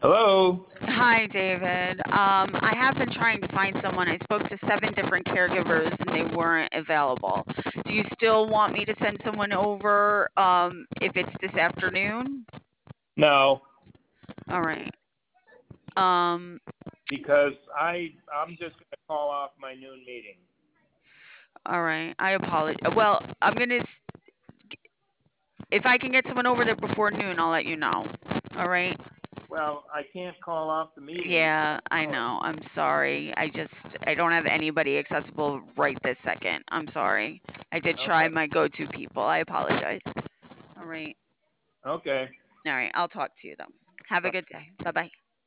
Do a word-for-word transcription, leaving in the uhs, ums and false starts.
Hello. Hi, David. Um, I have been trying to find someone. I spoke to seven different caregivers and they weren't available. Do you still want me to send someone over um, if it's this afternoon? No, All right. Um, because I I'm just going to call off my noon meeting. all right. I apologize. Well, I'm going to, if I can get someone over there before noon, I'll let you know. All right. Well, I can't call off the meeting. Yeah, I know. I'm sorry. I just, I don't have anybody accessible right this second. I'm sorry. I did try Okay. my go-to people. I apologize. All right. Okay. All right. I'll talk to you though. Have a good day. Bye bye.